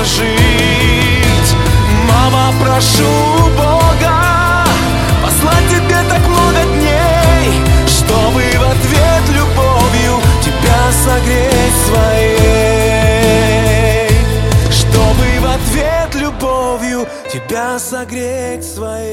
прожить. Мама, прошу Бога послать тебе так много дней, чтобы в ответ любовью тебя согреть своей, чтобы в ответ любовью тебя согреть своей.